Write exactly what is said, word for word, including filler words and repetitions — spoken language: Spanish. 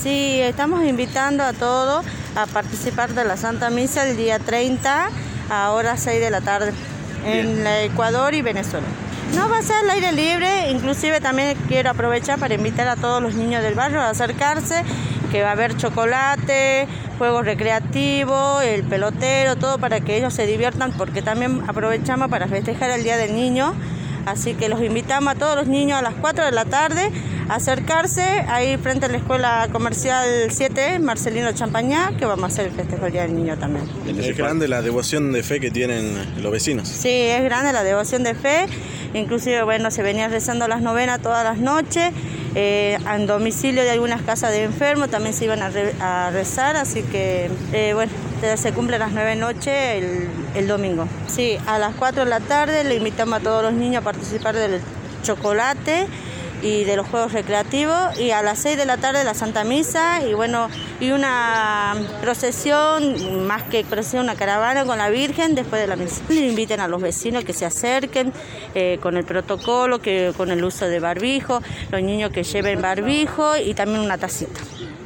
Sí, estamos invitando a todos a participar de la Santa Misa el día treinta a horas seis de la tarde en la Ecuador y Venezuela. No va a ser al aire libre, inclusive también quiero aprovechar para invitar a todos los niños del barrio a acercarse, que va a haber chocolate, juegos recreativos, el pelotero, todo para que ellos se diviertan, porque también aprovechamos para festejar el Día del Niño. Así que los invitamos a todos los niños a las cuatro de la tarde a acercarse ahí frente a la Escuela Comercial siete, Marcelino Champañá, que vamos a hacer el festejo del Día del Niño también. Es grande la devoción de fe que tienen los vecinos. Sí, es grande la devoción de fe. Inclusive, bueno, se venía rezando las novenas todas las noches. Eh, en domicilio de algunas casas de enfermos también se iban a, re, a rezar, así que, eh, bueno, se cumple las nueve noches el, el domingo. Sí, a las cuatro de la tarde le invitamos a todos los niños a participar del chocolate y de los juegos recreativos, y a las seis de la tarde la Santa Misa, y bueno, y una procesión, más que procesión, una caravana con la Virgen después de la misa. Le inviten a los vecinos que se acerquen eh, con el protocolo, que con el uso de barbijo, los niños que lleven barbijo y también una tacita.